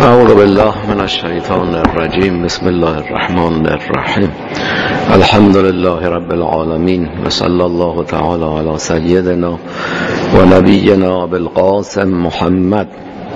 اعوذ بالله من الشیطان الرجیم. بسم الله الرحمن الرحیم. الحمد لله رب العالمین و صلی الله تعالی علی سیدنا و نبینا بالقاسم محمد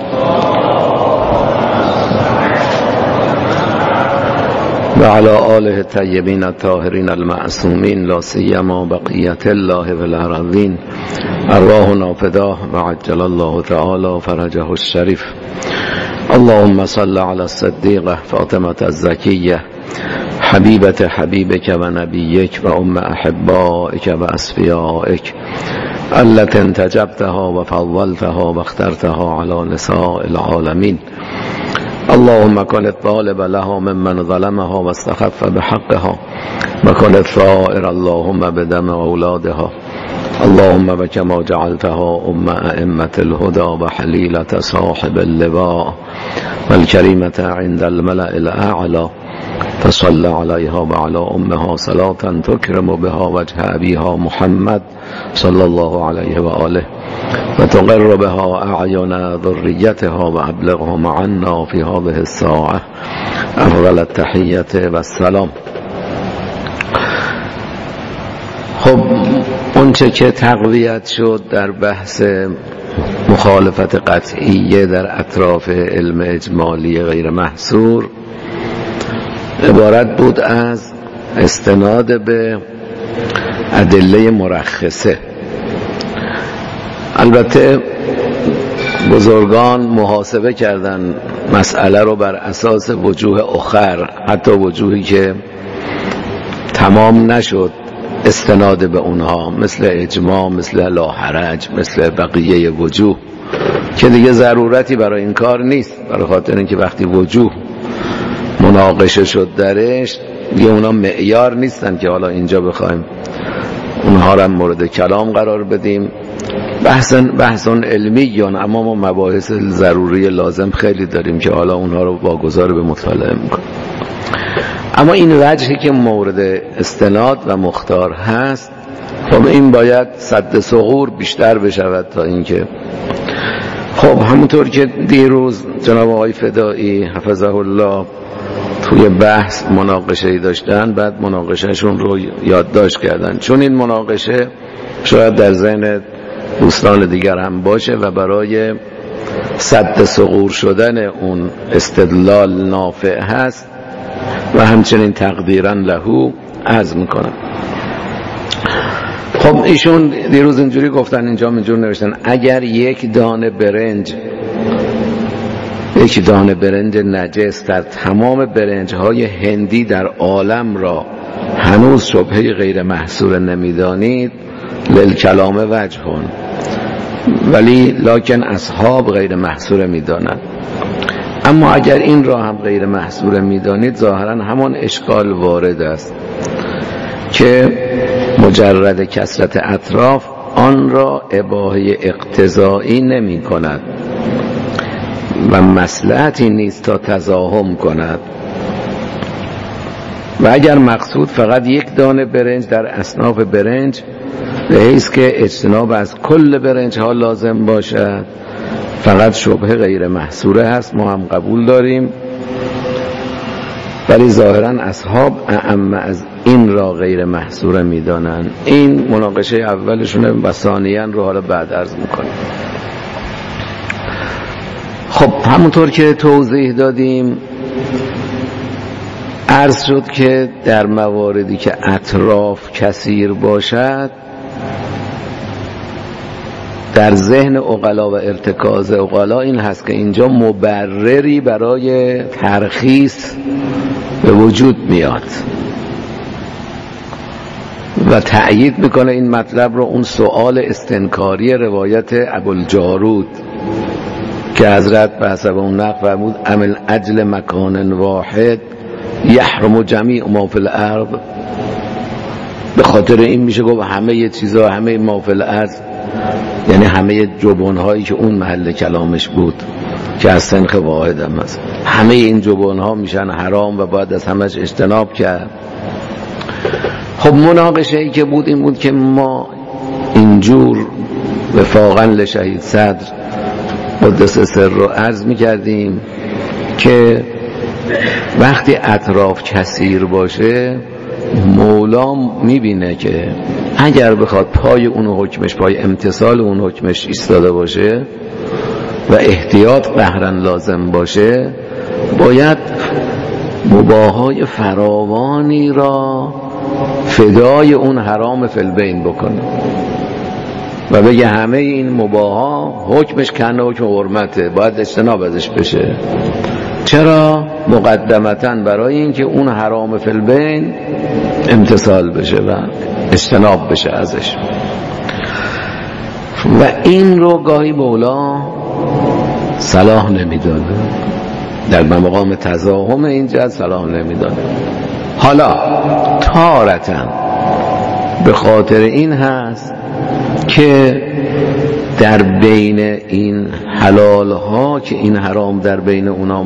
و علی آله الطیبین الطاهرین المعصومین لا سیما بقیت الله فی الارضین ارواحنا فداه و عجل الله تعالی فرجه الشریف. اللهم صل على الصديقة فاطمة الزكية حبيبة حبيبك ونبيك وأم أحبائك وأصفيائك التي انتجبتها وفضلتها واخترتها على نساء العالمين. اللهم كن الطالب لها ممن ظلمها واستخف بحقها وكن الثائر اللهم بدم أولادها. اللهم وكما جعلتها أئمة الهدى وحليلة صاحب اللواء والكريمة عند الملأ الأعلى فصل عليها وعلى أمها صلاة تكرم بها وجه أبيها محمد صلى الله عليه وآله وتقر بها أعين ذريتها وأبلغهم عنا في هذه الساعة أفضل التحية والسلام. خب اونچه که تقویت شد در بحث مخالفت قطعیه در اطراف علم اجمالی غیر محصور عبارت بود از استناد به ادله مرخصه. البته بزرگان محاسبه کردن مسئله رو بر اساس وجوه اخر، حتی وجوهی که تمام نشد استناد به اونها، مثل اجماع، مثل لا حرج، مثل بقیه وجوه که دیگه ضرورتی برای این کار نیست، برای خاطر اینکه وقتی وجوه مناقشه شد درش دیگه اونا معیار نیستن که حالا اینجا بخوایم اونها را مورد کلام قرار بدیم. بحثون علمی، اما ما مباحث ضروری لازم خیلی داریم که حالا اونها رو واگذار به مطالعه میکنیم. اما این وجهی که مورد استناد و مختار هست، خب این باید سد ثغور بیشتر بشود تا اینکه خب همونطور که دیروز جناب آقای فدایی حفظه الله توی بحث مناقشه‌ای داشتن، بعد مناقشهشون رو یادداشت کردن، چون این مناقشه شاید در ذهن دوستان دیگر هم باشه و برای سد ثغور شدن اون استدلال نافع هست و همچنین تقدیرا لهو عرض میکنم. خب ایشون دیروز اینجوری گفتن، اینجا اینجور نوشتن اگر یک دانه برنج نجس در تمام برنج های هندی در عالم را هنوز شبهه غیر محصور نمیدانید للکلام وجهون، ولی لکن اصحاب غیر محصور میدانند. اما اگر این را هم غیر محصور میدانید ظاهرا همان اشکال وارد است که مجرد کثرت اطراف آن را اباحه اقتضایی نمی کند و مصلحتی نیست تا تزاحم کند. و اگر مقصود فقط یک دانه برنج در اصناف برنج به حیث که اجتناب از کل برنج ها لازم باشد، فقط شبهه غیر محصوره هست، ما هم قبول داریم، ولی ظاهرا اصحاب اعم از این را غیر محصوره میدانند. این مناقشه اولشونه و ثانیاً رو حالا بعد عرض میکنیم. خب همونطور که توضیح دادیم عرض شد که در مواردی که اطراف کثیر باشد، در ذهن عقلا و ارتکاز عقلا این هست که اینجا مبرری برای ترخیص به وجود میاد و تأیید میکنه این مطلب رو اون سؤال استنکاری روایت ابوالجارود که حضرت به حسب اون نقل فرمود عمل اجل مکان واحد یحرم جمیع ما فی الارض. به خاطر این میشه گفت همه چیزا، همه ما فی الارض، یعنی همه جبن‌هایی که اون محل کلامش بود که از سنخ واحد هم هست، همه این جبن‌ها میشن حرام و باید از همش اجتناب کرد. خب مناقشه‌ای که بود این بود که ما اینجور وفاقا لشهید صدر قدس سر رو عرض میکردیم که وقتی اطراف کثیر باشه مولا میبینه که اگر بخواد پای اون حکمش، پای امتثال اون حکمش ایستاده باشه و احتیاط قهرا لازم باشه، باید مباحای فراوانی را فدای اون حرام فی البین بکنه و بگه همه این مباحا حکمش کنه حکم حرمته، باید اجتناب ازش بشه. چرا؟ مقدمتاً برای اینکه اون حرام فی البین امتثال بشه و اجتناب بشه ازش. و این رو گاهی مولا صلاح نمیدانه، در مقام تزاحم این جهت صلاح نمیدانه. حالا تارتاً به خاطر این هست که در بین این حلال ها که این حرام در بین اونا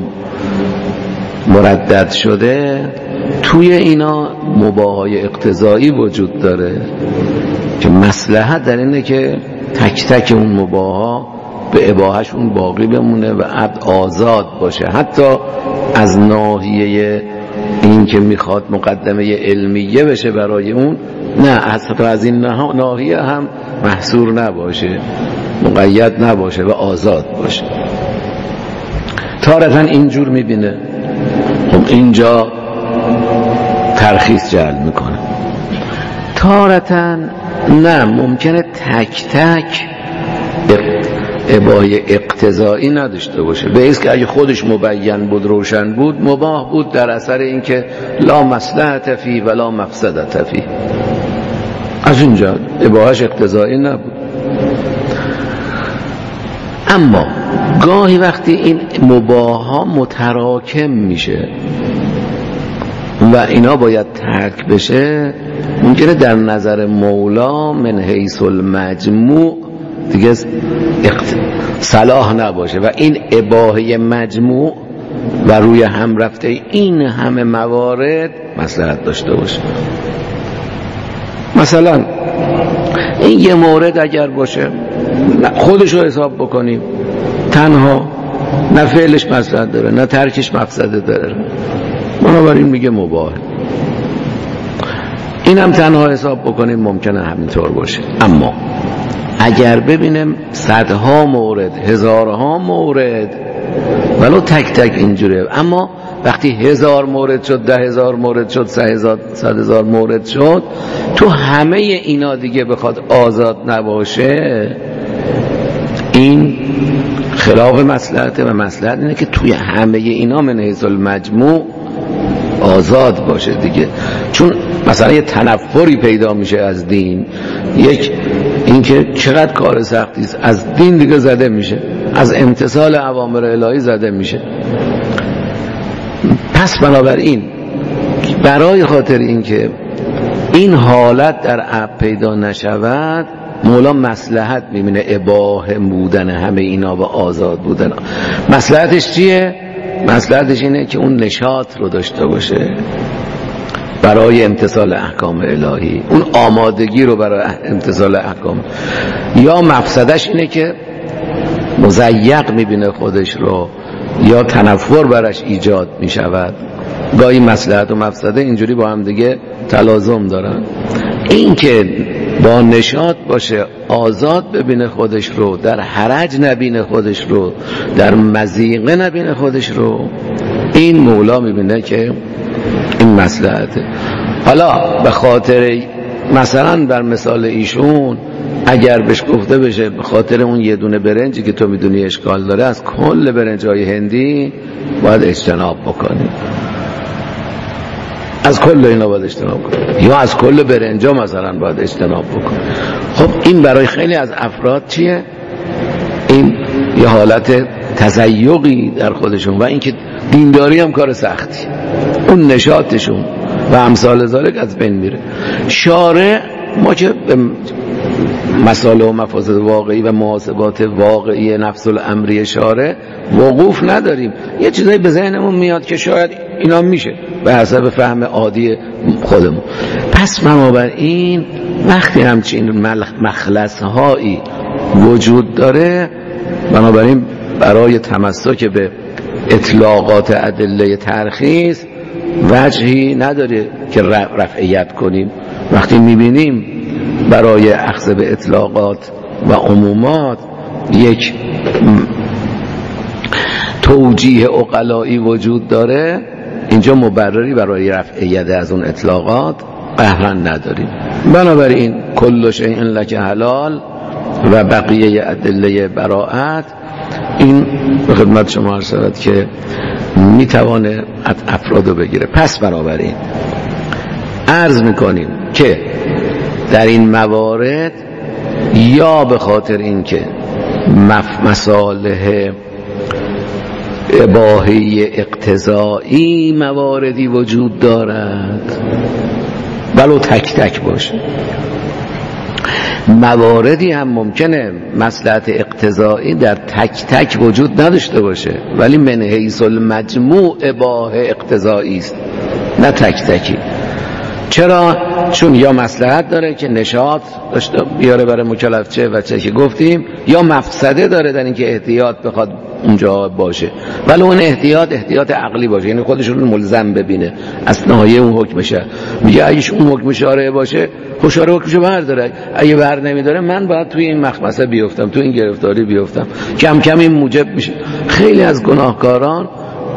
مردد شده، توی اینا مباحای اقتضایی وجود داره که مصلحت در اینه که تک تک اون مباحا به اباحشون باقی بمونه و عبد آزاد باشه، حتی از ناحیه این که میخواد مقدمه علمیه بشه برای اون، نه حتی از این ناحیه هم محصور نباشه، مقید نباشه و آزاد باشه. تارتاً اینجور میبینه، خب اینجا ترخیص جعل میکنه. تارتاً نه، ممکنه تک تک اباحه اقتضایی نداشته باشه، به ایست که اگه خودش مبین بود، روشن بود، مباح بود در اثر اینکه لا مصلحت فی ولا مفسدت فی، از اینجا اباحهش اقتضایی نبود. اما گاهی وقتی این مباحها متراکم میشه و اینا باید ترک بشه، ممکنه در نظر مولا من حیث المجموع دیگه صلاح نباشه و این اباحه مجموع و روی هم رفته این همه موارد مصلحت داشته باشه. مثلا این یه مورد اگر باشه خودش رو حساب بکنیم تنها، نه فعلش مصلحت داره نه ترکش مفسده داره، بنابراین میگه مباح. این هم تنها حساب بکنیم ممکنه همینطور باشه. اما اگر ببینیم صدها مورد، هزارها مورد، ولو تک تک اینجوره، اما وقتی 1000 مورد شد، 10,000 مورد شد، 100,000 مورد شد، تو همه اینا دیگه بخواد آزاد نباشه، این خلاف مصلحته و مصلحت اینه که توی همه اینا من حیث المجموع آزاد باشه دیگه. چون مثلا یه تنفری پیدا میشه از دین، یک اینکه چقدر کار سختی است، از دین دیگه زده میشه، از امتثال اوامر الهی زده میشه. پس بنابراین برای خاطر اینکه این حالت در عبد پیدا نشود، مولا مصلحت میبینه اباحه بودن همه اینا و آزاد بودن. مصلحتش چیه؟ مصلحتش اینه که اون نشاط رو داشته باشه برای امتثال احکام الهی، اون آمادگی رو برای امتثال احکام. یا مفسدش اینه که مضیق میبینه خودش رو، یا تنفر برش ایجاد میشود. گاهی مصلحت و مفسده اینجوری با هم دیگه تلازم دارن. این که با نشاط باشه، آزاد ببینه خودش رو، در حرج نبینه خودش رو، در مضیقه نبینه خودش رو، این مولا میبینه که این مصلحته. حالا به خاطر مثلا در مثال ایشون اگر بهش گفته بشه به خاطر اون یه دونه برنجی که تو میدونی اشکال داره، از کل برنجای هندی باید اجتناب بکنی، از کل اینا باید اجتناب کنی، یا از کل برنجا مثلا باید اجتناب بکنی. خب این برای خیلی از افراد چیه؟ این یه حالت تزیقی در خودشون و اینکه دینداری هم کار سختی، اون نشاطشون و امثال ذالک از بین میره. شارع ما که مسائل و مفاسد واقعی و محاسبات واقعی نفس الامری شارع وقوف نداریم، یه چیزایی به ذهنمون میاد که شاید اینا میشه به حسب فهم عادی خودمون. پس بنابراین وقتی همچین مخلص هایی وجود داره، بنابراین برای تمسک به اطلاقات ادله ترخیص وجهی نداره که رفعیت کنیم. وقتی میبینیم برای اخذ به اطلاقات و عمومات یک توجیه عقلایی وجود داره، اینجا مبرری برای رفعیت از اون اطلاقات قهرا نداریم. بنابراین کل شیء لک حلال و بقیه ادله براءت، این به خدمت شما عرض شود که میتوانه افرادو بگیره. پس بنابراین عرض میکنیم که در این موارد یا به خاطر اینکه مصالح اباحی اقتضایی مواردی وجود دارد ولو تک تک باشه، مواردی هم ممکنه مصلحت اقتضایی در تک تک وجود نداشته باشه ولی من حیث المجموع اباحه اقتضایی است، نه تک تکی. چرا؟ چون یا مصلحت داره که نشاط داشته بیاره برای مکلف چه و چه که گفتیم، یا مفسده داره در اینکه احتیاط بخواد اونجا باشه، ولی اون احتیاط عقلی باشه، یعنی خودش رو ملزم ببینه از نهایه اون حکمشه. میگه اگه اون حکم شارع باشه خب شارع حکمشو برداره، اگه بر نمیداره من باید توی این مخمسه بیفتم، توی این گرفتاری بیفتم. کم کم این موجب میشه خیلی از گناهکاران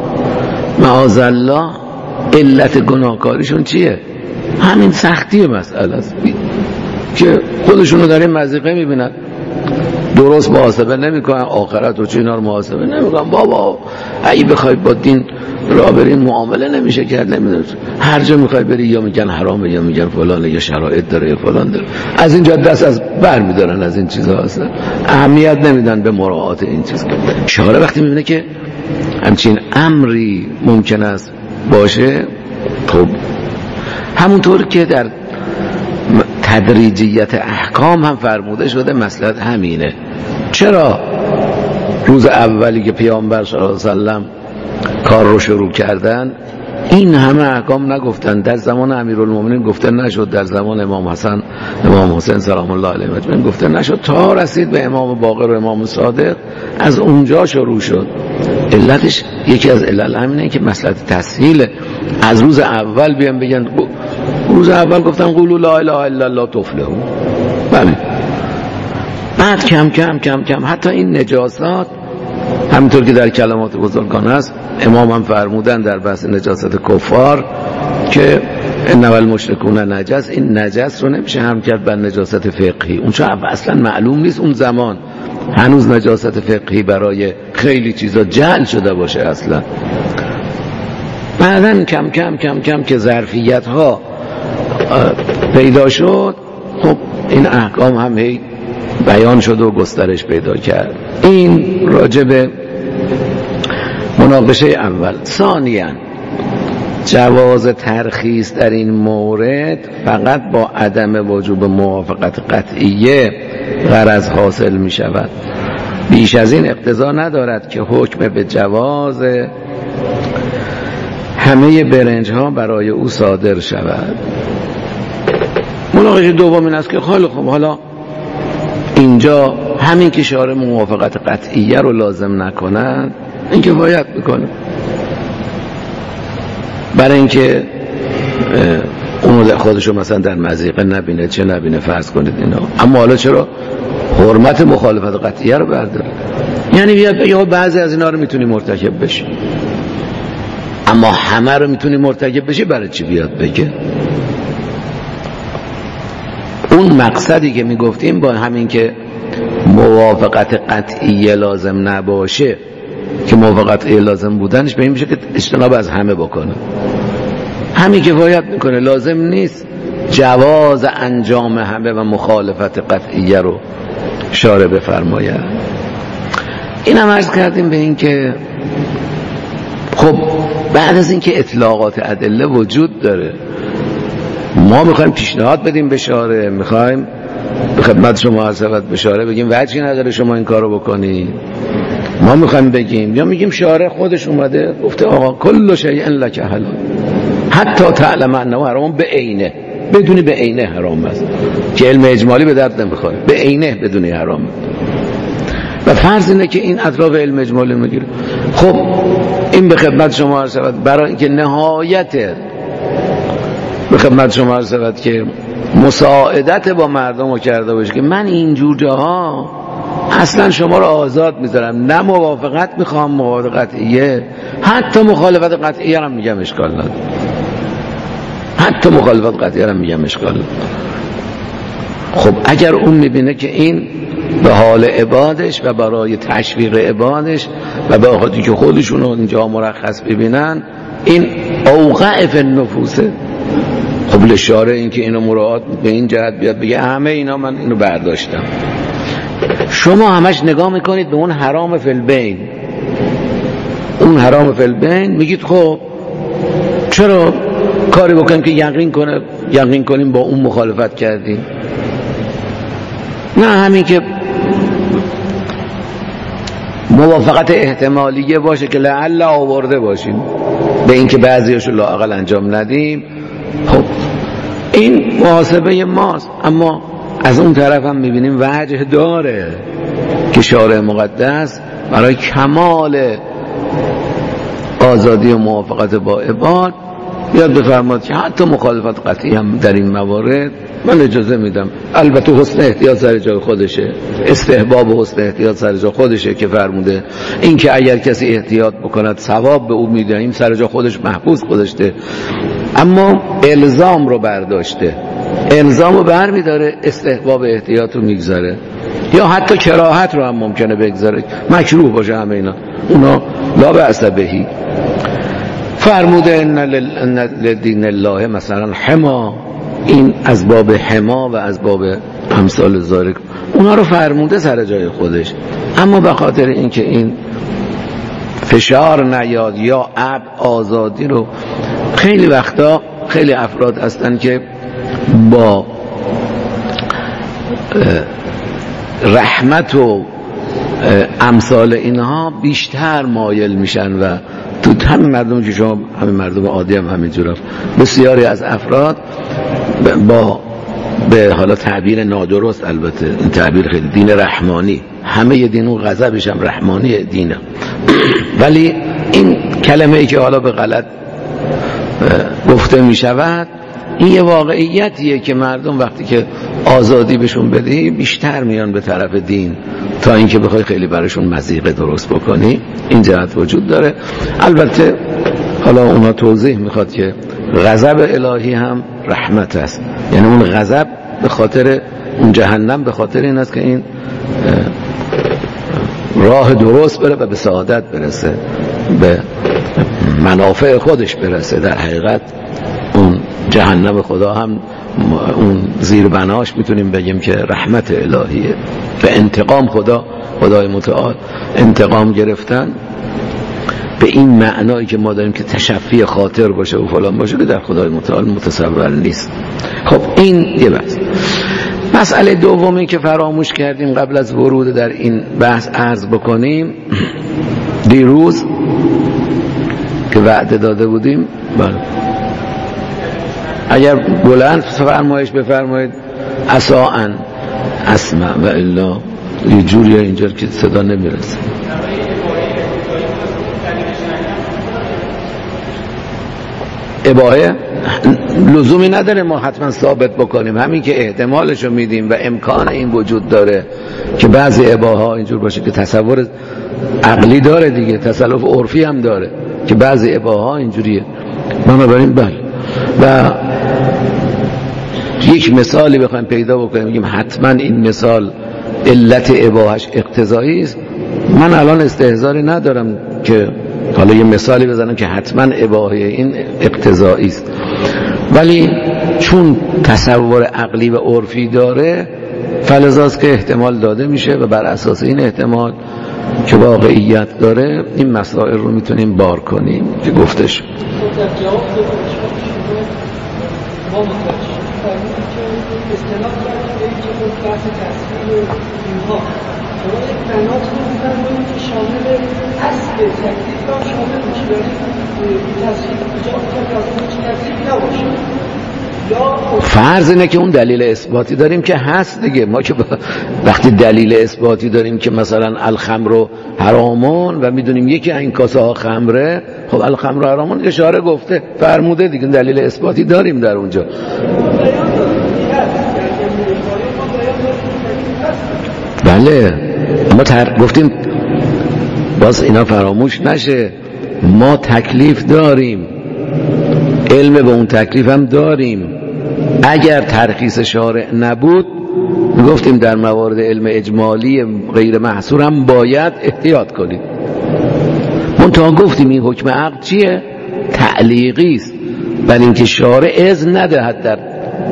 معاذالله علت گناهکاریشون چیه؟ همین سختی مسئله است که خودشونو در این مضیقه میبینن، درست محاسبه نمیکنن، آخرت و چینا رو محاسبه نمیکنن. بابا اگه بخوای با دین راه برین معامله نمیشه کرد، نمیدونم هر جا میخوای بری یا میگن حرامه یا میگن فلانه یا شرایط داره یا فلان داره، از اینجا دست از بر میدارن از این چیزها، اصلا اهمیت نمیدن به مراعات این چیز. شارع وقتی میبینه که همچین امری ممکن است باشه، خب همونطور که در تدریجیت احکام هم فرموده شده مصلحت همینه. چرا روز اولی که پیامبر صلی الله علیه و سلم کار رو شروع کردن این همه احکام نگفتن؟ در زمان امیرالمومنین گفته نشد، در زمان امام حسن امام حسین سلام الله علیه اجمعین گفته نشد، تا رسید به امام باقر و امام صادق از اونجا شروع شد. علتش یکی از علل همینه که مصلحت تسهیل. از روز اول بیان بگن روز اول گفتن قولوا لا اله الا الله تفلحوا، بله. بعد کم کم کم کم حتی این نجاسات، همینطور که در کلمات بزرگان هست، امام هم فرمودن در بحث نجاست کفار که انما المشرکون نجس، این نجس رو نمیشه هم کرد بر نجاست فقهی، اون چون اصلا معلوم نیست اون زمان هنوز نجاست فقهی برای خیلی چیزا جعل شده باشه اصلا. بعدن کم کم کم کم که ظرفیت ها پیدا شد، خب این احکام هم هی بیان شد و گسترش پیدا کرد. این راجب مناقشه اول. ثانیاً جواز ترخیص در این مورد فقط با عدم وجوب موافقت قطعیه غرض حاصل می شود، بیش از این اقتضا ندارد که حکم به جواز همه برنج ها برای او صادر شود. مناقشه دوم این است که خب حالا اینجا همین که شارع موافقت قطعیه رو لازم نکنند این کفایت میکنه، برای اینکه اونو خودشو مثلا در مضیقه نبینه، چه نبینه فرض کنید اینا. اما حالا چرا حرمت مخالفت قطعیه رو برداره؟ یعنی بیاد بگه بعضی از اینا رو میتونی مرتکب بشی اما همه رو میتونی مرتکب بشی، برای چی بیاد بگه؟ اون مقصدی که میگفتیم با همین که موافقت قطعیه لازم نباشه، که موافقت لازم بودنش به این میشه که اجتناب از همه بکنه، همین کفایت میکنه، لازم نیست جواز انجام همه و مخالفت قطعیه رو شارع بفرماید. این هم عرض کردیم به این که خب بعد از این که اطلاقات ادله وجود داره، ما میخوایم پیشنهاد بدیم به شارع، میخوایم به خدمت شما عرض به شارع بگیم وجهی نداره شما این کارو بکنید، ما میخوایم بگیم، یا میگیم شارع خودش اومده گفته آقا کل شیء لک حلال حتی تعلم انه حرام به عینه، بدونی به عینه حرام است، که علم اجمالی به درد نمیخوره، به عینه بدونی حرام. و فرض اینه که این اطراف علم اجمالی میگیره. خب این به خدمت شما عرض شود برای اینکه نهایت به خدمت شما عرض شود که مساعدت با مردم رو کرده باشه که من اینجور جاها اصلا شما رو آزاد میذارم، نه موافقت میخوام موافقت قطعیه، حتی مخالفت قطعیه هم میگم اشکال نداره، حتی مخالفت قطعیه هم میگم اشکال نداره. خب اگر اون میبینه که این به حال عبادش و برای تشویق عبادش و به خاطر که خودشون رو اینجا مرخص ببینن این اوقع فی النفوسه، خب لشاره این که اینو مراعات به این جهت بیاد بگه همه اینا من اینو برداشتم. شما همش نگاه میکنید به اون حرام فی البین، اون حرام فی البین، میگید خب چرا کاری بکنیم که یقین کنیم با اون مخالفت کردیم؟ نه همین که موافقت احتمالیه باشه که لعل آورده باشیم به این که بعضیاشو لااقل انجام ندیم، خب این محاسبه ماست. اما از اون طرف هم میبینیم وجه داره که شارع مقدس برای کمال آزادی و موافقت با عباد بیاد بفرماد که حتی مخالفت قطعی هم در این موارد من اجازه میدم. البته حسن احتیاط سر جای خودشه، استحباب و حسن احتیاط سر جای خودشه که فرموده این که اگر کسی احتیاط بکند ثواب به او میدهیم، سر جای خودش محفوظ گذاشته، اما الزام رو برداشته، الزام رو بر میداره، استحباب احتیاط رو میگذاره، یا حتی کراهت رو هم ممکنه بگذاره، مکروه باشه همه اینا، اونا لا بأس بهی. فرموده ان لدین الله مثلا حما، این از باب حما و از باب امثال ذالک اونا رو فرموده سر جای خودش، اما به خاطر اینکه این فشار نیاد یا عبد آزادی رو، خیلی وقتا خیلی افراد هستن که با رحمت و امثال اینها بیشتر مایل میشن و تو همین مردم که شما همین مردم عادی هم همینجور بسیاری از افراد با به حالا تعبیر نادرست، البته این تعبیر خیلی دین رحمانی، همه دین و غضبش هم رحمانی دینه، ولی این کلمه ای که حالا به غلط گفته می شود این یه واقعیتیه که مردم وقتی که آزادی بهشون بدی بیشتر میان به طرف دین تا اینکه بخوای خیلی براشون مضیقه درست بکنی. این جهت وجود داره. البته حالا اونا توضیح میخواد که غضب الهی هم رحمت است، یعنی اون غضب به خاطر اون جهنم به خاطر این است که این راه درست بره و به سعادت برسه، به منافع خودش برسه. در حقیقت اون جهنم خدا هم اون زیر بناش میتونیم بگیم که رحمت الهیه. به انتقام خدای متعال انتقام گرفتن به این معنایی که ما داریم که تشفی خاطر باشه و فلان باشه که در خدای متعال متصور نیست. خب این یه بحث. مسئله دومی که فراموش کردیم قبل از ورود در این بحث عرض بکنیم، دیروز که وعده داده بودیم، بله اگر بلند فرمایش بفرمایید عساً اسمع و الا یه جوریه اینجا که صدا نمیرسه. اباحه لزومی نداره ما حتما ثابت بکنیم، همین که احتمالشو میدیم و امکان این وجود داره که بعضی اباحه ها اینجور باشه که تصور عقلی داره دیگه، تسلف عرفی هم داره که بعضی اباحه ها اینجوریه. بنابراین بله، و یک مثالی بخوایم پیدا بکنیم بگیم حتما این مثال علت اباحش اقتضایی است، من الان استحضاری ندارم که حالا یه مثالی بزنم که حتما اباحه این اقتضایی است، ولی چون تصور عقلی و عرفی داره فلذاست که احتمال داده میشه و بر اساس این احتمال که واقعیت داره این مسائل رو میتونیم بار کنیم که گفتش. فرض اینه که اون دلیل اثباتی داریم که هست دیگه. ما که وقتی دلیل اثباتی داریم که مثلا الخمر حرامون و میدونیم یکی این کاسه ها خمره، خب الخمر حرامون اشاره گفته فرموده دیگه، دلیل اثباتی داریم در اونجا. بله ما گفتیم باز اینا فراموش نشه، ما تکلیف داریم، علم به اون تکلیف هم داریم. اگر ترخیص شارع نبود گفتیم در موارد علم اجمالی غیر محصور هم باید احتیاط کنیم. منتها گفتیم این حکم عقد چیه؟ تعلیقی است، بل اینکه شارع اذن ندهد در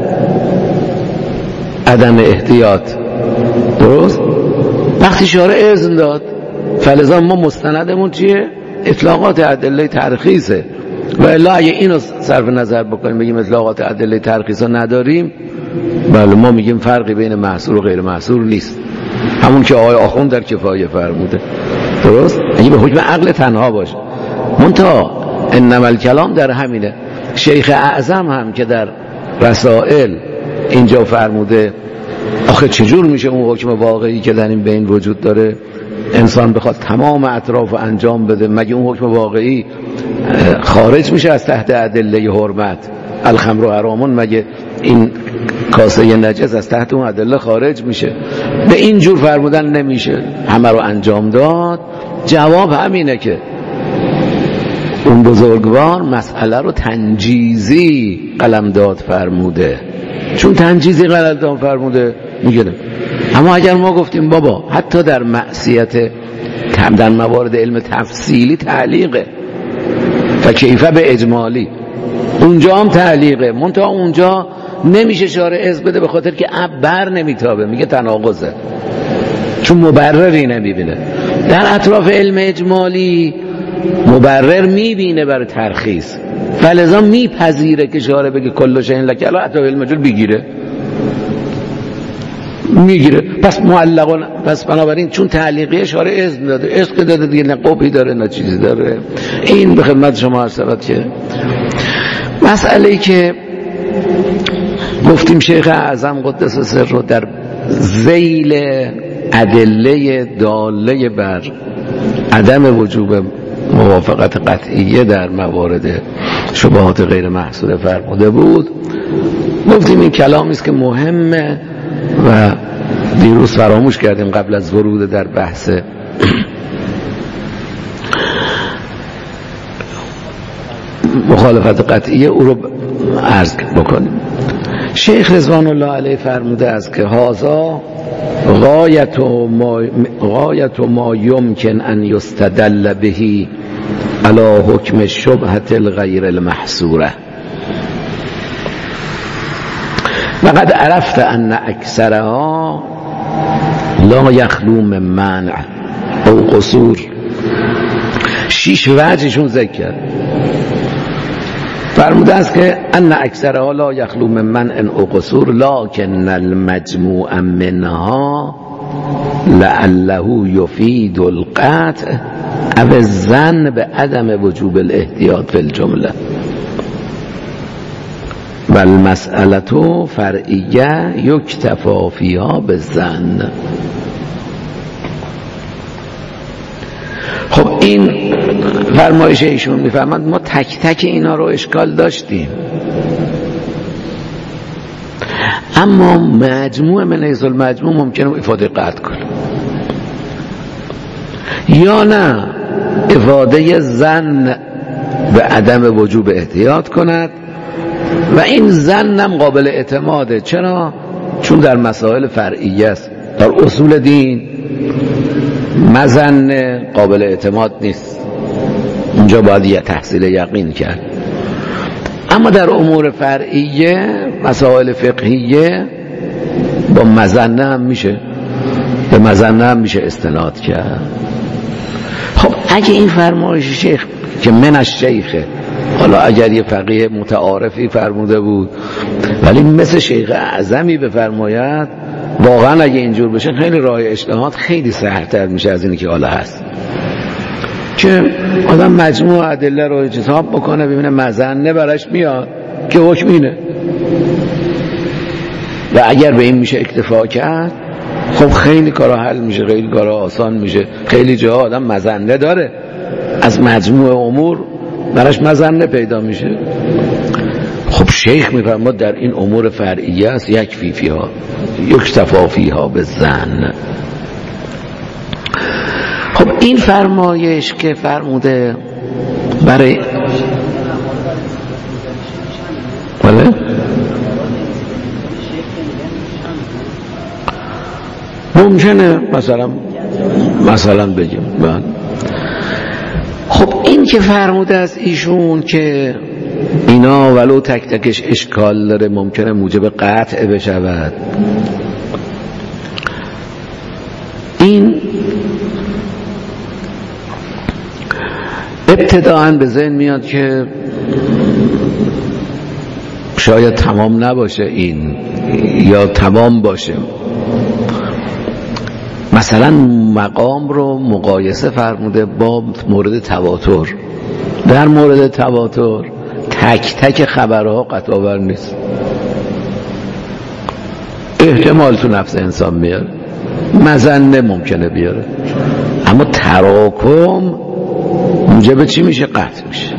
عدم احتیاط. درست؟ وقتی شارع اذن داد فلذا ما مستندمون چیه؟ اطلاقات ادله ترخیصه. و الا اگه اینو صرف نظر بکنیم بگیم اطلاقات ادله ترخیص نداریم، بله ما میگیم فرقی بین محصور و غیر محصور نیست، همون که آقای آخوند در کفایه فرموده. درست؟ اگه به حکم عقل تنها باشه. منتها انما الکلام در همینه. شیخ اعظم هم که در رسائل اینجا فرموده آخه چجور میشه اون حکم واقعی که در این بین وجود داره انسان بخواد تمام اطراف انجام بده، مگه اون حکم واقعی خارج میشه از تحت ادله حرمت؟ الخمر حرامون، مگه این کاسه نجس از تحت اون ادله خارج میشه؟ به این جور فرمودن نمیشه، همه رو انجام داد. جواب همینه که اون بزرگوار مسئله رو تنجیزی قلمداد فرموده. چون تنجیزی قلمداد فرموده میگه. اما اگر ما گفتیم بابا حتی در معصیت در موارد علم تفصیلی تعلیقه و کیفه به اجمالی، اونجا هم تعلیقه، منتها اونجا نمیشه شارع اذن بده به خاطر که بر نمیتابه، میگه تناقضه، چون مبرری نمیبینه. در اطراف علم اجمالی مبرر میبینه برای ترخیص، فلذا میپذیره که شارع بگه کل شیء لک، الا اطراف علم اجمالی بگیره میگیره. پس معلقون، پس بنابراین چون تعلیقی شارع اذن داده، عشق داده دیگه، نه قبحی داره نه چیزی داره. این به خدمت شما عرض شود که مسئله‌ای که گفتیم شیخ اعظم قدس سره در ذیل ادله داله بر عدم وجوب موافقت قطعیه در موارد شبهات غیر محصوره فرموده بود. گفتیم این کلامی است که مهمه و دیروز فراموش کردیم قبل از ورود در بحث مخالفت قطعیه او رو عرض بکنیم. شیخ رضوان الله علیه فرموده است که هذا غایت ما یمکن ان یستدل به علی حکم شبهة الغیر المحصوره وقد عرفت ان اکثرها لا یخلو من منع او قصور. 6 وجهشون ذکر کرد. فرموده است که ان اکثرها لا یخلو من منع او قصور لکن المجموع منها لعله یفید القطع او الظن بعدم وجوب الاحتیاط فی الجمله و المسئله فرعیه یکتفی فیها بالظن. خب این فرمایش ایشون میفهمند ما تک تک اینا رو اشکال داشتیم، اما مجموع من حیث المجموع ممکنه افاده قطع کنه یا نه افاده ظن به عدم وجوب احتیاط کند و این ظنم قابل اعتماده. چرا؟ چون در مسائل فرعیه است. در اصول دین مظن قابل اعتماد نیست، اونجا باید یه تحصیل یقین کرد. اما در امور فرعیه مسائل فقهیه با مظنه هم میشه، به مظنه هم میشه استناد کرد. خب اگه این فرمایش شیخ که من از شیخه، حالا اگر یه فقیه متعارفی فرموده بود ولی مثل شیخ اعظمی بفرماید، واقعا اگه اینجور بشه خیلی راه اجتهاد خیلی سهل‌تر میشه از اینی که حالا هست، که آدم مجموع ادله رو حساب بکنه ببینه مظنه براش میاد که حکم اینه و اگر به این میشه اکتفا کرد خب خیلی کارا حل میشه، خیلی کارا آسان میشه. خیلی جاها آدم مظنه داره، از مجموع امور براش مظنه پیدا میشه. خب شیخ میفرماد در این امور فرعیه است یک فیفیها یک تفافیها به زن. خب این فرمایش که فرموده برای بله ممکنه مثلا بگیم بله. خب این که فرموده از ایشون که اینا ولو تک تکش اشکال داره ممکنه موجب قطع بشود، این ابتداءً به ذهن میاد که شاید تمام نباشه این یا تمام باشه. مثلا مقام رو مقایسه فرموده با مورد تواتر. در مورد تواتر تک تک خبرها قطع آور نیست، احتمال تو نفس انسان میاره، مظنه ممکنه بیاره، اما تراکم موجب چی میشه؟ قطع میشه.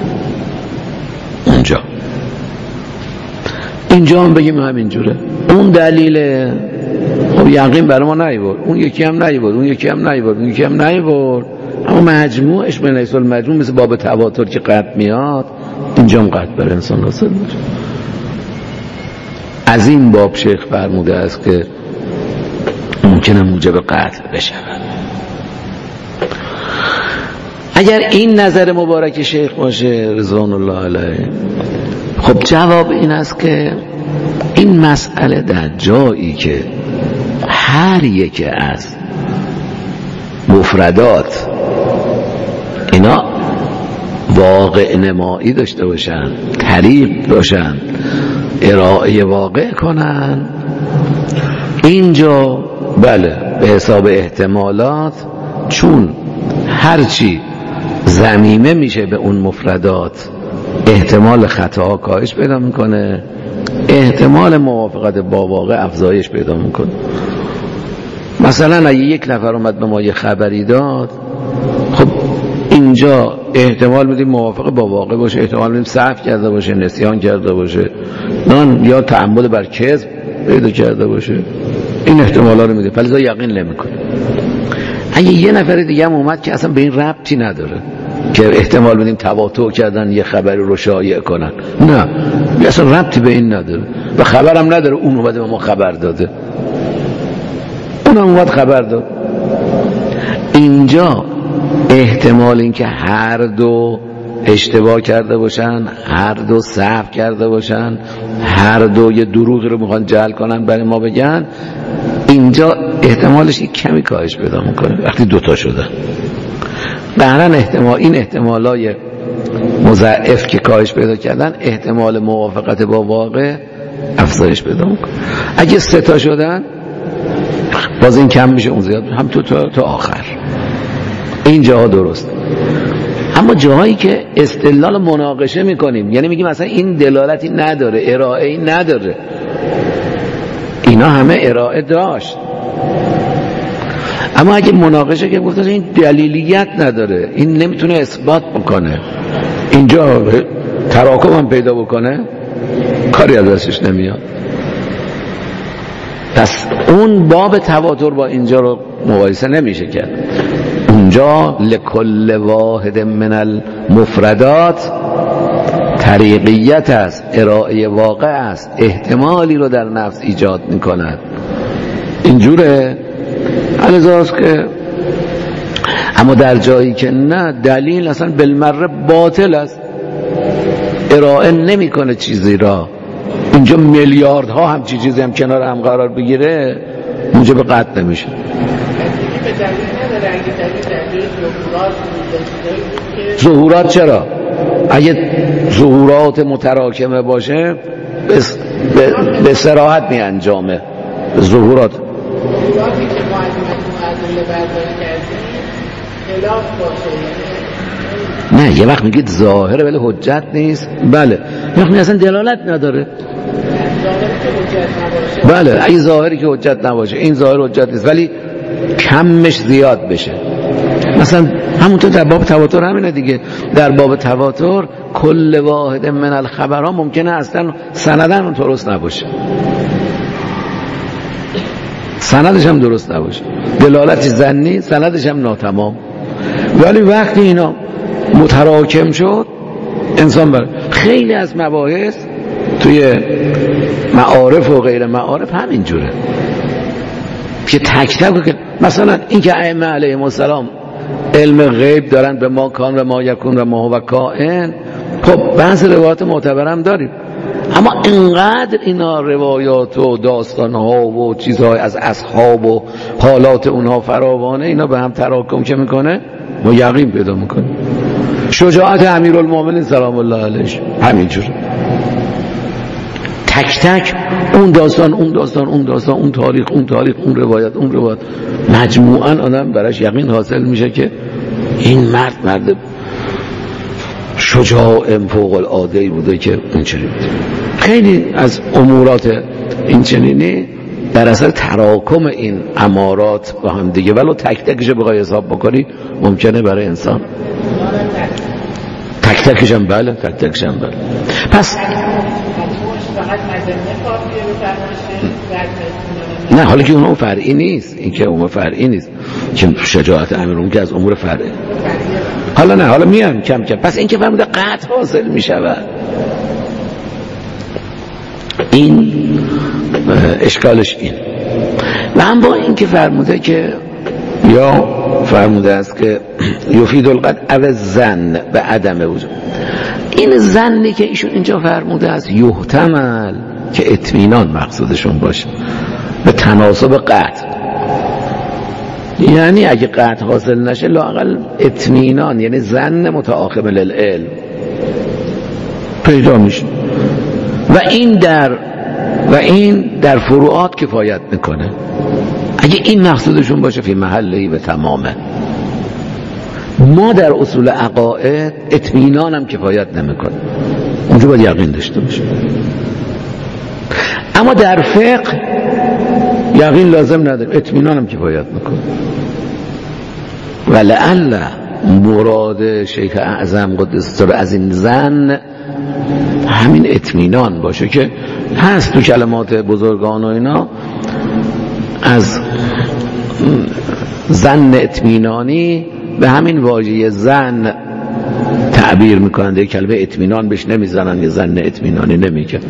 اینجا هم بگیم همینجوره. اون دلیله خب یقین برای ما نیورد، اون یکی هم نیورد، اون یکی هم نیورد، اون یکی هم نیورد، اما مجموعش به نسبت مجموع مثل باب تواتر که قطع میاد، اینجا هم قطع بر انسان حاصل میشه. از این باب شیخ فرموده است که ممکنه موجب قطع بشه. اگر این نظر مبارک شیخ باشه رضوان الله علیه، خب جواب این است که این مسئله در جایی که هر یک از مفردات اینا واقع نمایی داشته باشن، طریق باشن، ارائه واقع کنن، اینجا بله به حساب احتمالات، چون هرچی ضمیمه میشه به اون مفردات احتمال خطا کاهش پیدا میکنه، احتمال موافقت با واقع افزایش پیدا میکنه. مثلا اگه یک نفر اومد به ما یه خبری داد، خب اینجا احتمال میدیم موافق با واقع باشه، احتمال میدیم سهو کرده باشه، نسیان کرده باشه، یا تعمد بر کذب پیدا کرده باشه. این احتمالا رو میده، فلذا یقین نمیکنه. اگه یه نفر دیگه هم اومد که اصلا به این ربطی نداره که احتمال بدیم تواطؤ کردن یه خبری رو شایع کنن، نه اصلا ربطی به این نداره و خبرم نداره اون اومده به ما خبر داده، اونم اومد خبر داد. اینجا احتمال این که هر دو اشتباه کرده باشن، هر دو سهو کرده باشن، هر دو یه دروغی رو میخوان جعل کنن برای ما بگن، اینجا احتمالش یک کمی کاهش پیدا میکنه وقتی دوتا شده. بهرن این احتمالای مضاعف که کاهش پیدا کردن، احتمال موافقت با واقع افزایش پیدا میکنه. اگه سه تا شدن باز این کم میشه، اون زیاد، هم تو آخر. این جاها درست. اما جاهایی که استدلال مناقشه میکنیم، یعنی میگیم مثلا این دلالتی نداره، ارائه‌ای نداره، اینا همه ارائه داشت، اما اگه مناقشه که گفتن این دلیلیت نداره، این نمیتونه اثبات بکنه، اینجا تراکم هم پیدا بکنه، کاری از دستش نمیاد. پس اون باب تواتر با اینجا رو مقایسه نمیشه کرد. اونجا لکل واحد من المفردات طریقیت است، ارائه واقع است، احتمالی رو در نفس ایجاد میکند. اینجوره علیزاست که اما در جایی که نه، دلیل اصلا بالمره باطل است، ارائه نمیکنه چیزی را، اینجا میلیاردها هم چیزی هم کنار هم قرار بگیره، موجب قطع نمیشه. ظهورات چرا؟ اگه ظهورات متراکمه باشه به صراحت می انجامه. ظهوراتی که ما از مجموعه ادله برداری کردیم خلاف باشه، نه یه وقت میگید ظاهره ولی حجت نیست. بله یه وقت اصلا دلالت نداره. بله اگه ظاهری که حجت نباشه، این ظاهر حجت نیست ولی کمش زیاد بشه. مثلا همونطور در باب تواتر همینه دیگه. در باب تواتر کل واحد من الخبرها ممکنه اصلا سندن درست نباشه، سندش هم درست نباشه، دلالت ظنی، سندش هم ناتمام. ولی وقتی اینا متراکم شد انسان بر خیلی از مباحث توی معارف و غیر معارف همین جوره که تک تک که مثلا این که ائمه علیهم السلام علم غیب دارن به ما کان و ما یکون و ما هو کائن، خب بعض روایات معتبرم داریم، اما اینقدر اینا روایات و داستانها و چیزهای از اصحاب و حالات اونها فراوانه، اینا به هم تراکم که میکنه ما یقین پیدا میکنیم. شجاعت امیرالمومنین سلام الله علیه همینجور تک تک اون داستان اون داستان اون داستان اون تاریخ اون تاریخ اون روایت اون روایت مجموعاً آدم براش یقین حاصل میشه که این مرد شجاع فوق العاده‌ای بوده که اینجوری بوده. خیلی از امورات این چنینی در اثر تراکم این امارات با هم دیگه، ولو تک تکش بخوای حساب بکنی ممکنه برای انسان تک تکش هم بله تک تکش هم بله. پس نه حالا که اون فرعی نیست، این که اون فرعی نیست که شجاعت امیرالمومنین که از امور فرعی. حالا نه حالا میام کم کم. پس این که فرموده قطع حاصل میشود، این اشکالش این. و هم با این که فرموده که یا فرموده است که یفید القطع او الظن به عدم وجود، این ظنی که ایشون اینجا فرموده است یحتمل که اطمینان مقصودشون باشه به تناسب قطع، یعنی اگه قطع حاصل نشه لااقل اطمینان یعنی ظن متعاقب للعلم پیدا میشه و این در فروعات کفایت میکنه. اگه این مقصودشون باشه فی محلهی به تمامه. ما در اصول عقاید اطمینان هم کفایت نمیکنه، اونجا باید یقین داشته باشه. اما در فقه یقین لازم نداره، اطمینان هم کفایت میکنه. ولعل مراد شیخ اعظم قدس سره از این ظن همین اطمینان باشه که هست تو کلمات بزرگان و اینا، از ظن اطمینانی به همین واژه ظن تعبیر میکنند، یک کلمه اطمینان بهش نمیزنن، یه ظن اطمینانی نمیگن.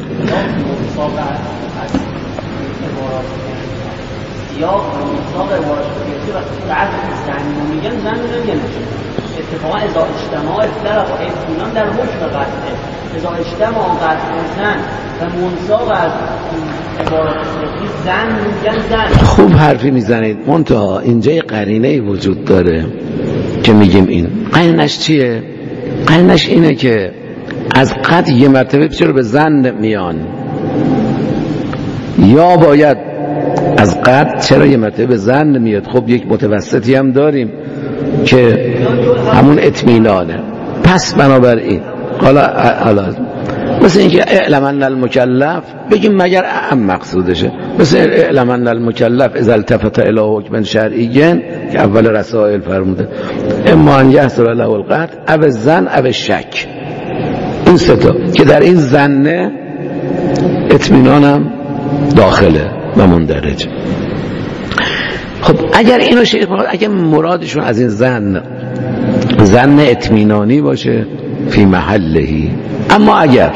اتفاقا ازا اجتماع اطلاق و اطمینان در حکم قطعه، ازا اجتماع قطع زن و منصاب از عبارات صرفی زن میگن زن. خوب حرفی میزنید، منتها اینجا یه قرینه وجود داره که میگیم این قرینش چیه؟ قرینش اینه که از قطع یه مرتبه چرا به زن میان، یا باید از قطع چرا یه مرتبه به زن میاد. خب یک متوسطی هم داریم که همون اطمینانه. پس بنابراین حالا مثل اینکه اعلم ان المکلف بگیم مگر اعم مقصودشه، مثل اعلم ان المکلف اذا التفت الی حکم شرعی که اول رسائل فرموده اما ان یحصل له القطع او الظن او الشک، این سه تا که در این ظن اطمینانم داخله و مندرج. خب اگر اینو شیخ اگر مرادشون از این ظن اطمینانی باشه فی محلهی، اما اگر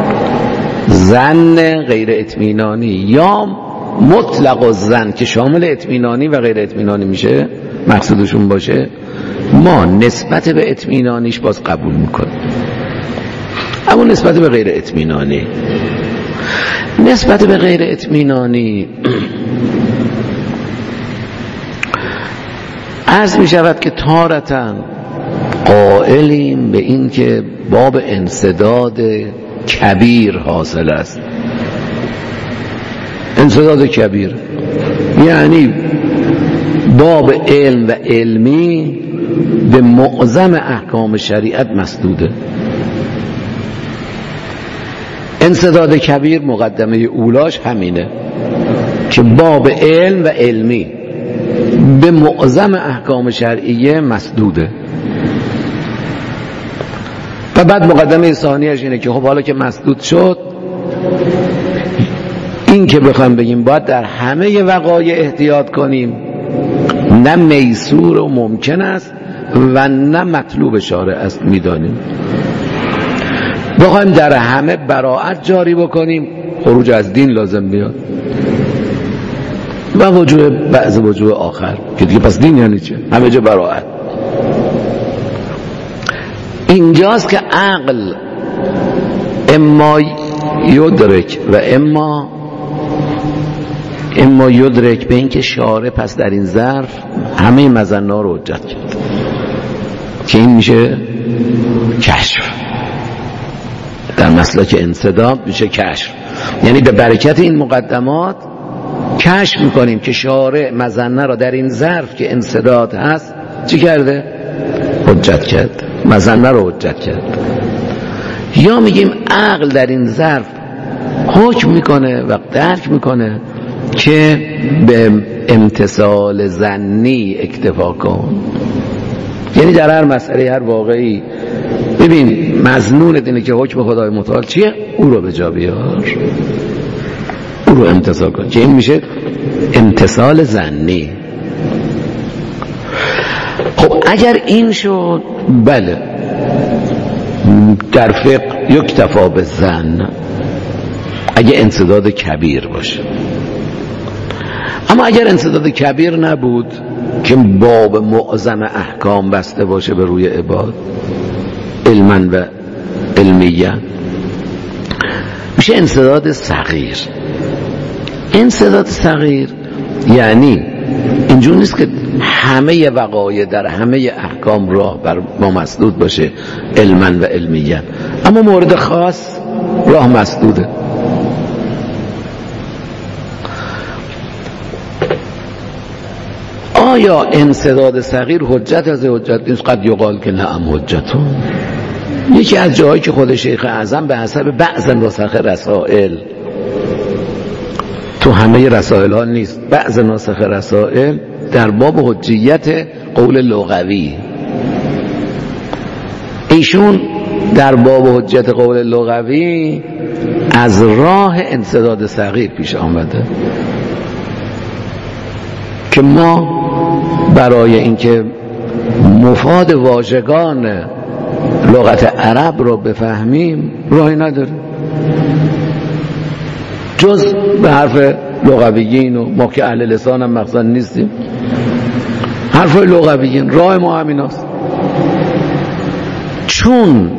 ظن غیر اطمینانی یا مطلق الظن که شامل اطمینانی و غیر اطمینانی میشه مقصودشون باشه، ما نسبت به اطمینانیش باز قبول میکنیم. اما نسبت به غیر اطمینانی عرض می شود که تارتاً قائلیم به این که باب انسداد کبیر حاصل است. انسداد کبیر یعنی باب علم و علمی به معظم احکام شریعت مسدوده. انسداد کبیر مقدمه اولاش همینه که باب علم و علمی به معظم احکام شرعیه مسدوده. و بعد مقدمه ثانیش اینه که خب حالا که مسدود شد، این که بخوام بگیم باید در همه وقایع احتیاط کنیم، نه میسور و ممکن است و نه مطلوب شارع است میدانیم. بخوایم در همه براءت جاری بکنیم، خروج از دین لازم بیاد و بعض وجوه آخر که دیگه پس دین یعنی چه؟ همه جا براءت. اینجاست که عقل اما یدرک و اما یدرک به این که شارع پس در این ظرف همه مظنه رو حجت کرد که این میشه کشف. در مسلک انسداد میشه کشف، یعنی به برکت این مقدمات کشف میکنیم که شارع مظنه را در این ظرف که انسداد هست چی کرده؟ حجت کرد، مظنه رو حجت کرد. یا میگیم عقل در این ظرف حکم میکنه و درک میکنه که به امتثال ظنی اکتفا کن، یعنی در هر مسئله هر واقعی ببین مظنونت اینه که حکم خدای متعال چیه، او رو به جا بیار، او رو امتثال کن، که این میشه امتثال ظنی. خب اگر این شد بله در فقه یکتفا به ظن اگه انسداد کبیر باشه. اما اگر انسداد کبیر نبود که باب معظم احکام بسته باشه به روی عباد علما و علمیه، میشه انسداد صغیر. انسداد صغیر یعنی اینجور نیست که همه وقایع در همه احکام راه بر ما مسدود باشه علما و علمیه، اما مورد خاص راه مسدوده. آیا انسداد صغیر حجت از حجت نیست؟ قد یقال که نعم حجتون. یکی از جاهایی که خود شیخ اعظم به حسب بعض نسخ رسائل، تو همه رسائل ها نیست، بعض نسخ رسائل در باب حجیت قول لغوی، ایشون در باب حجت قول لغوی از راه انسداد صغیر پیش آمده که ما برای اینکه مفاد واژگان لغت عرب رو بفهمیم راهی نداریم جز به حرف لغویین، و ما که اهل لسان هم مخصوصا نیستیم، حرف لغویین راه ما همین است. چون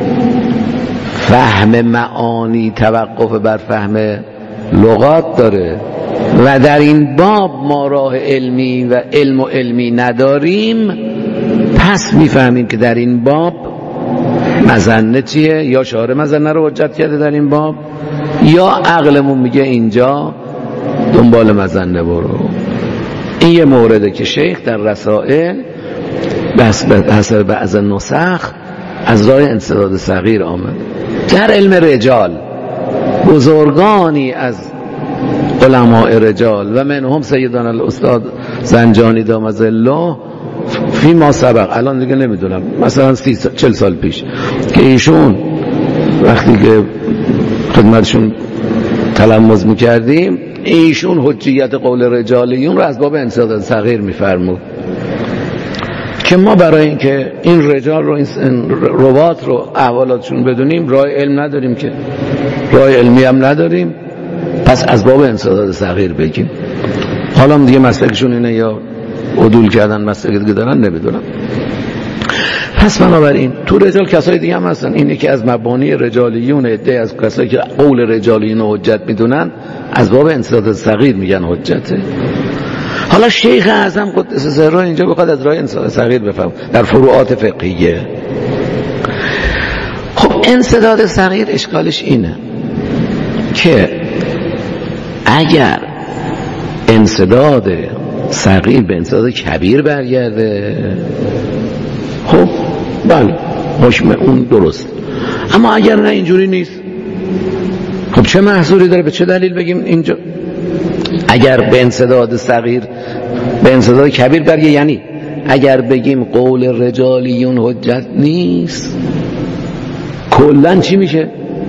فهم معانی توقف بر فهم لغات داره و در این باب ما راه علمی و علم و علمی نداریم، پس میفهمیم که در این باب مظنه چیه، یا شارع مظنه رو حجت کرده در این باب، یا عقلمون میگه اینجا دنبال مظنه برو. این یه مورده که شیخ در رسائل بس به حسب بعض نسخ از راه انسداد صغیر آمد. در علم رجال بزرگانی از علماء رجال و منهم سیدنا الاستاد زنجانی دام ظله فی ما سبق، الان دیگه نمیدونم، مثلا 40 سال پیش که ایشون وقتی که خدمتشون تلمذ میکردیم، ایشون حجیت قول رجالیون رو از باب انسداد صغیر میفرمود که ما برای اینکه این رجال رو، این روات رو احوالاتشون بدونیم راه علم نداریم، که راه علمی هم نداریم، پس از باب انسداد صغیر بگیم. حالا دیگه مسلکشون اینه یا عدول کردن مسلک دیگه دارن نمیدونم. پس بنابراین تو رجال کسای دیگه هم هستن، اینه که از مبانی رجالیون، عده از کسایی که قول رجالیون حجت میدونن از باب انسداد صغیر میگن حجته. حالا شیخ اعظم قدس سره اینجا بخواد از راه انسداد صغیر بفهم در فروعات فقهیه. خب انسداد صغیر اشکالش اینه که اگر انسداد صغیر به انسداد کبیر برگرده خب بله حکم اون درست، اما اگر نه اینجوری نیست، خب چه محصولی داره؟ به چه دلیل بگیم اینجا اگر به انسداد صغیر به انسداد کبیر برگه، یعنی اگر بگیم قول رجالیون حجت نیست کلن چی میشه؟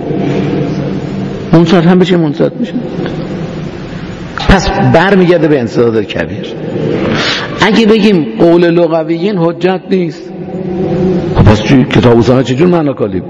منصد هم بشه منصد میشه، پس برمیگرده به انسداد کبیر. اگه بگیم قول لغویین حجت نیست، پس چی؟ کتاب و سنت چجور معنا کالیم؟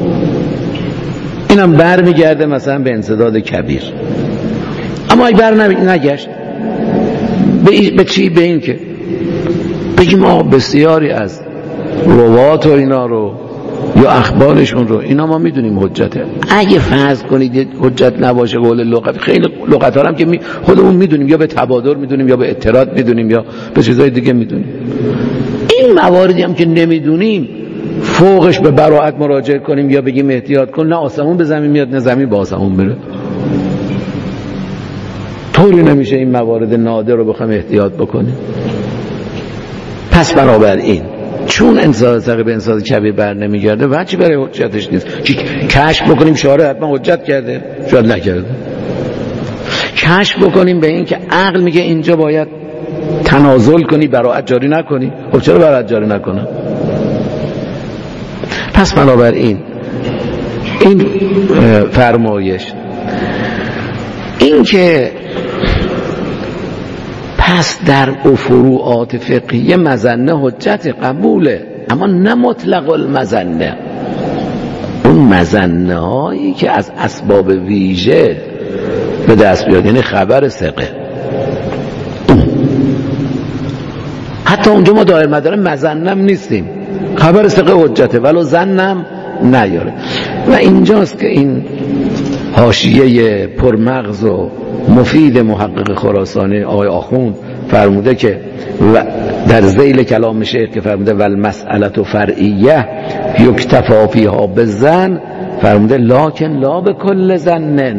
اینم برمیگرده مثلا به انسداد کبیر. اما اگه بر نگشت به چی؟ به این که بگیم آقا بسیاری از روات و اینا رو یا اخبارشون رو اینا ما میدونیم حجته. اگه فرض کنید حجت نباشه قول لغوی، خیلی لغت ها هم که خودمون میدونیم، یا به تبادر میدونیم یا به اعتراض میدونیم یا به چیزای دیگه میدونیم. این مواردی هم که نمیدونیم فوقش به براءت مراجعه کنیم یا بگیم احتیاط کن، نه آسمون به زمین میاد نه زمین به آسمون میره. طوری نمیشه این موارد نادر رو بخوایم احتیاط بکنیم. پس بنابراین چون انسان صغیر به انسان کبیر بر نمیگرده وجهی برای حجتش نیست که کشف بکنیم شارع حتما حجت کرده، شاید نکرده. کشف بکنیم به این که عقل میگه اینجا باید تنازل کنی، براءت جاری نکنی، خب چرا براءت جاری نکنم؟ پس بنابراین این فرمایش این که پس در فروعات فقهی مظنه حجت قبوله، اما نه مطلق المظنه. اون مظنه هایی که از اسباب ویژه به دست بیاد، یعنی خبر ثقه، حتی اونجا ما دائر مدار مظنم نیستیم، خبر ثقه حجته ولو ظنم نیاره. و اینجاست که این حاشیه پرمغز و مفید محقق خراسانی آقای آخوند فرموده که و در ذیل کلام شیخ که فرموده والمسئله فرعیه یکتفا فیها بالظن، فرموده لکن لا بكل ظن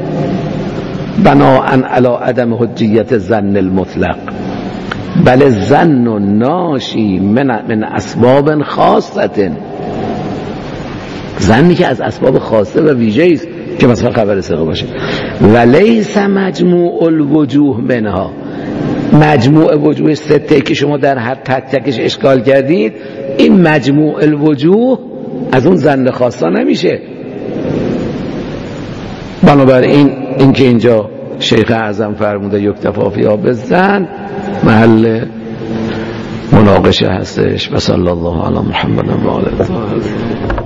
بناء علی عدم حجیت ظن المطلق بل ظن ناشی من اسباب خاصه، ظنی که از اسباب خاصه و ویژه است که مثلا خبر ثقه باشه. ولیس مجموع الوجوه منها، مجموع وجوه سته که شما در هر تک تکش اشکال کردید، این مجموع الوجوه از اون ظن خاصه نمیشه. بنابراین این که اینجا شیخ اعظم فرموده یکتفا فیها بالظن محل مناقشه هستش. و صلی الله علی محمد و آله.